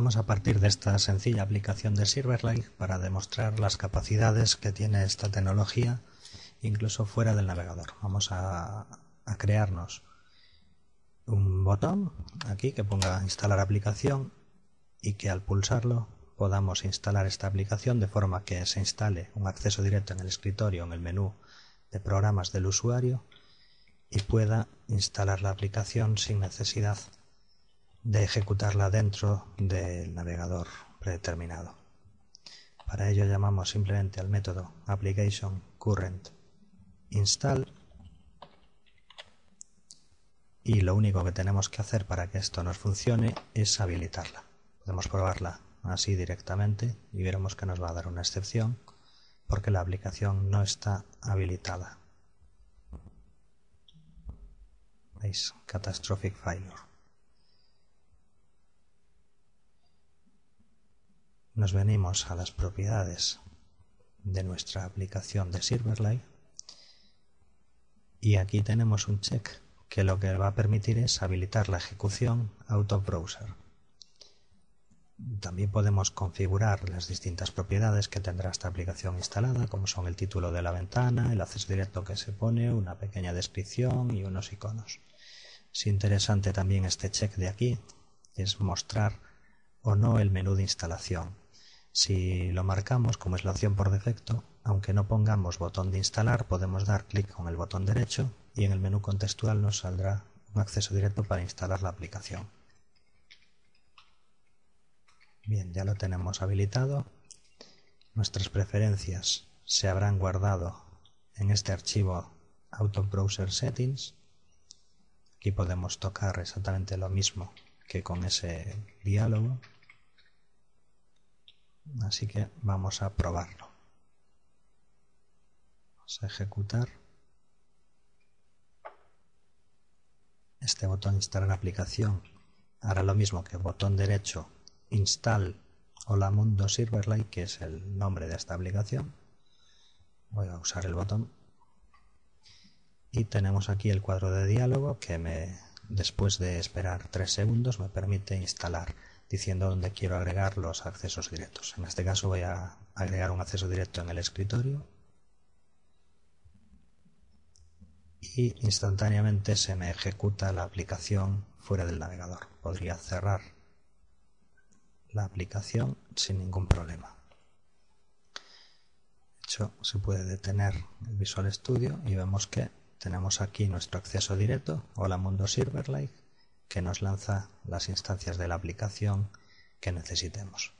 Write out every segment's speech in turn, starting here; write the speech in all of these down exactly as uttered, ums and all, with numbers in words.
Vamos a partir de esta sencilla aplicación de Silverlight para demostrar las capacidades que tiene esta tecnología incluso fuera del navegador. Vamos a, a crearnos un botón aquí que ponga instalar aplicación y que al pulsarlo podamos instalar esta aplicación de forma que se instale un acceso directo en el escritorio en el menú de programas del usuario y pueda instalar la aplicación sin necesidad de ejecutarla dentro del navegador predeterminado. Para ello llamamos simplemente al método application current install y lo único que tenemos que hacer para que esto nos funcione es habilitarla. Podemos probarla así directamente y veremos que nos va a dar una excepción porque la aplicación no está habilitada. ¿Veis? Catastrophic failure. Nos venimos a las propiedades de nuestra aplicación de Silverlight y aquí tenemos un check que lo que va a permitir es habilitar la ejecución out of browser. También podemos configurar las distintas propiedades que tendrá esta aplicación instalada, como son el título de la ventana, el acceso directo que se pone, una pequeña descripción y unos iconos. Es interesante también este check de aquí, es mostrar o no el menú de instalación. Si lo marcamos como es la opción por defecto, aunque no pongamos botón de instalar, podemos dar clic con el botón derecho y en el menú contextual nos saldrá un acceso directo para instalar la aplicación. Bien, ya lo tenemos habilitado. Nuestras preferencias se habrán guardado en este archivo Out of Browser Settings. Aquí podemos tocar exactamente lo mismo que con ese diálogo. Así que vamos a probarlo. Vamos a ejecutar. Este botón instalar aplicación hará lo mismo que el botón derecho install Hola Mundo Silverlight, que es el nombre de esta aplicación. Voy a usar el botón. Y tenemos aquí el cuadro de diálogo que me, después de esperar tres segundos me permite instalar diciendo dónde quiero agregar los accesos directos. En este caso voy a agregar un acceso directo en el escritorio y instantáneamente se me ejecuta la aplicación fuera del navegador. Podría cerrar la aplicación sin ningún problema. De hecho, se puede detener el Visual Studio y vemos que tenemos aquí nuestro acceso directo, Hola Mundo Silverlight, que nos lanza las instancias de la aplicación que necesitemos.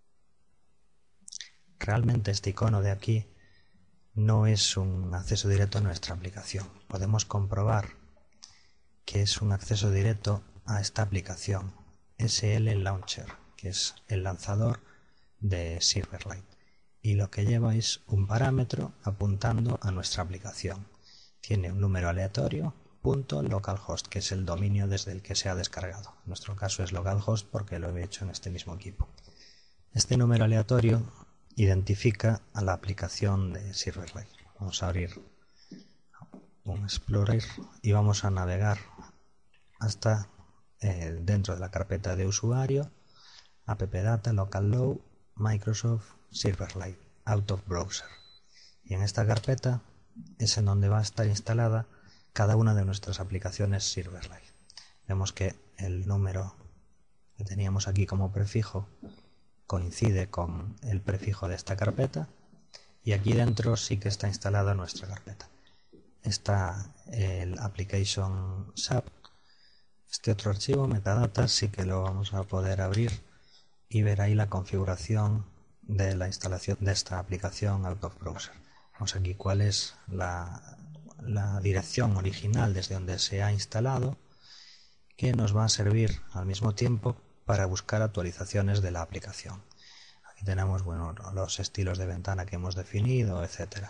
Realmente este icono de aquí no es un acceso directo a nuestra aplicación. Podemos comprobar que es un acceso directo a esta aplicación, S L Launcher, que es el lanzador de Silverlight. Y lo que lleva es un parámetro apuntando a nuestra aplicación. Tiene un número aleatorio, punto localhost, que es el dominio desde el que se ha descargado. En nuestro caso es localhost porque lo he hecho en este mismo equipo. Este número aleatorio identifica a la aplicación de Silverlight. Vamos a abrir un Explorer y vamos a navegar hasta eh, dentro de la carpeta de usuario, appdata, locallow, Microsoft, Silverlight, out of browser. Y en esta carpeta es en donde va a estar instalada cada una de nuestras aplicaciones Silverlight. Vemos que el número que teníamos aquí como prefijo coincide con el prefijo de esta carpeta y aquí dentro sí que está instalada nuestra carpeta. Está el application sub. Este otro archivo, metadata, sí que lo vamos a poder abrir y ver ahí la configuración de la instalación de esta aplicación out of browser. Vamos aquí cuál es la, la dirección original desde donde se ha instalado, que nos va a servir al mismo tiempo para buscar actualizaciones de la aplicación. Aquí tenemos bueno, los estilos de ventana que hemos definido, etcétera.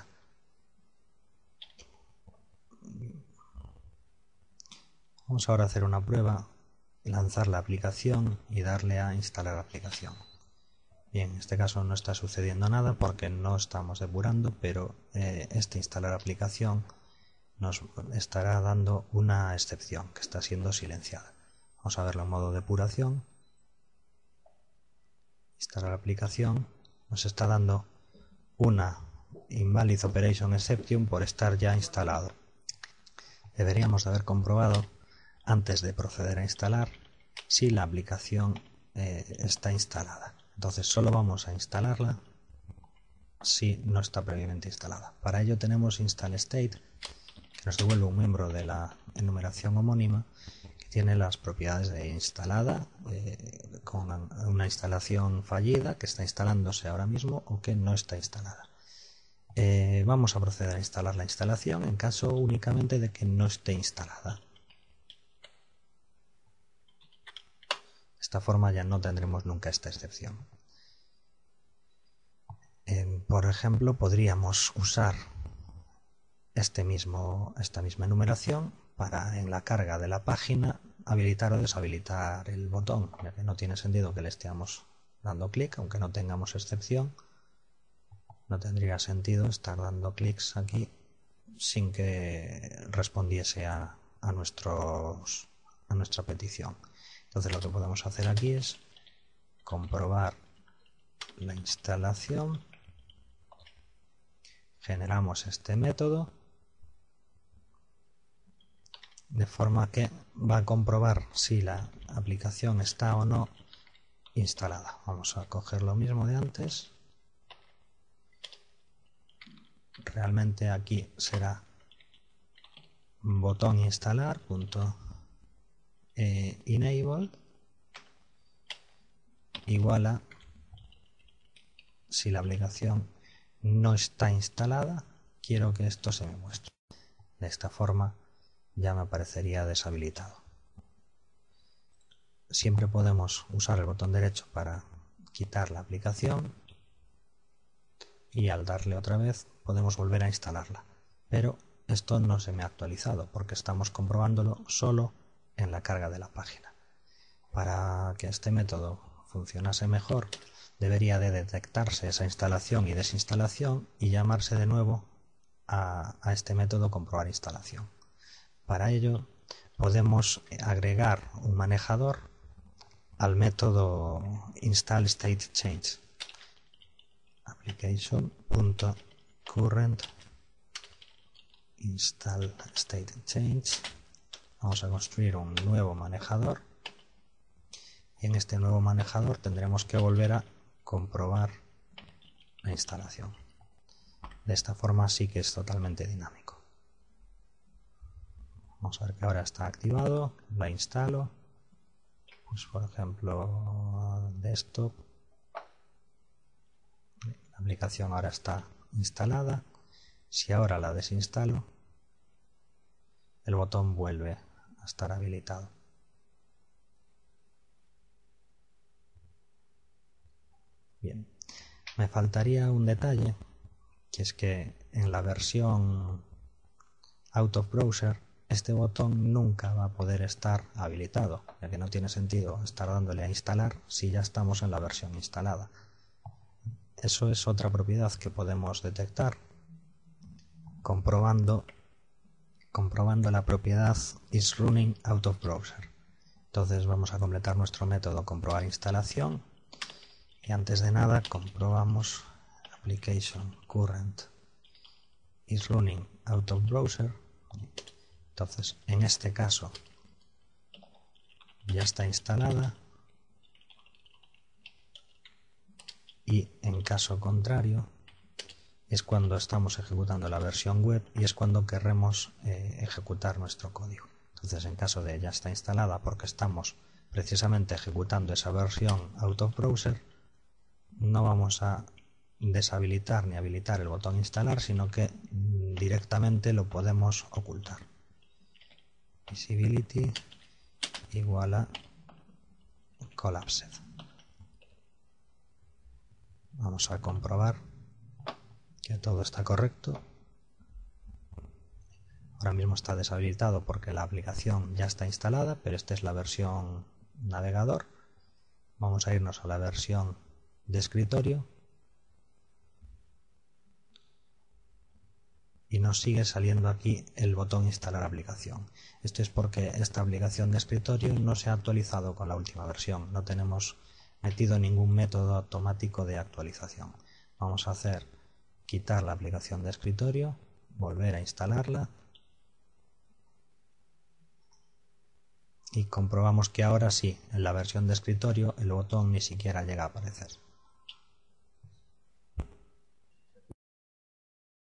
Vamos ahora a hacer una prueba, lanzar la aplicación y darle a instalar aplicación. Bien, en este caso no está sucediendo nada porque no estamos depurando, pero eh, este instalar aplicación nos estará dando una excepción que está siendo silenciada. Vamos a verlo en modo depuración. instalar aplicación, nos está dando una invalid operation exception por estar ya instalado. Deberíamos de haber comprobado antes de proceder a instalar si la aplicación eh, está instalada. Entonces solo vamos a instalarla si no está previamente instalada. Para ello tenemos install state, que nos devuelve un miembro de la enumeración homónima que tiene las propiedades de instalada, eh, con una instalación fallida que está instalándose ahora mismo o que no está instalada. Eh, vamos a proceder a instalar la instalación en caso únicamente de que no esté instalada. De esta forma ya no tendremos nunca esta excepción. Eh, por ejemplo, podríamos usar este mismo, esta misma enumeración para en la carga de la página habilitar o deshabilitar el botón, ya que no tiene sentido que le estemos dando clic, aunque no tengamos excepción. No tendría sentido estar dando clics aquí sin que respondiese a, a, nuestros, a nuestra petición. Entonces lo que podemos hacer aquí es comprobar la instalación, generamos este método de forma que va a comprobar si la aplicación está o no instalada. Vamos a coger lo mismo de antes. Realmente aquí será botón instalar punto eh, enable igual a si la aplicación no está instalada, quiero que esto se me muestre. De esta forma ya me aparecería deshabilitado. Siempre podemos usar el botón derecho para quitar la aplicación y al darle otra vez podemos volver a instalarla. Pero esto no se me ha actualizado porque estamos comprobándolo solo en la carga de la página. Para que este método funcionase mejor, debería de detectarse esa instalación y desinstalación y llamarse de nuevo a, a este método comprobar instalación. Para ello podemos agregar un manejador al método installStateChange. Application.current installStateChange. Vamos a construir un nuevo manejador y en este nuevo manejador tendremos que volver a comprobar la instalación. De esta forma sí que es totalmente dinámico. Vamos a ver que ahora está activado, la instalo, pues por ejemplo desktop, la aplicación ahora está instalada. Si ahora la desinstalo, el botón vuelve a estar habilitado. Bien, me faltaría un detalle, que es que en la versión out of browser este botón nunca va a poder estar habilitado, ya que no tiene sentido estar dándole a instalar si ya estamos en la versión instalada. Eso es otra propiedad que podemos detectar comprobando, comprobando la propiedad isRunningOutOfBrowser. Entonces vamos a completar nuestro método comprobar instalación y antes de nada comprobamos application current isRunningOutOfBrowser. Entonces en este caso ya está instalada y en caso contrario es cuando estamos ejecutando la versión web y es cuando querremos eh, ejecutar nuestro código. Entonces en caso de ya está instalada porque estamos precisamente ejecutando esa versión out of browser, no vamos a deshabilitar ni habilitar el botón instalar, sino que directamente lo podemos ocultar. Visibility igual a collapsed. Vamos a comprobar que todo está correcto. Ahora mismo está deshabilitado porque la aplicación ya está instalada, pero esta es la versión navegador. Vamos a irnos a la versión de escritorio y nos sigue saliendo aquí el botón instalar aplicación. Esto es porque esta aplicación de escritorio no se ha actualizado con la última versión. No tenemos metido ningún método automático de actualización. Vamos a hacer quitar la aplicación de escritorio, volver a instalarla y comprobamos que ahora sí, en la versión de escritorio el botón ni siquiera llega a aparecer.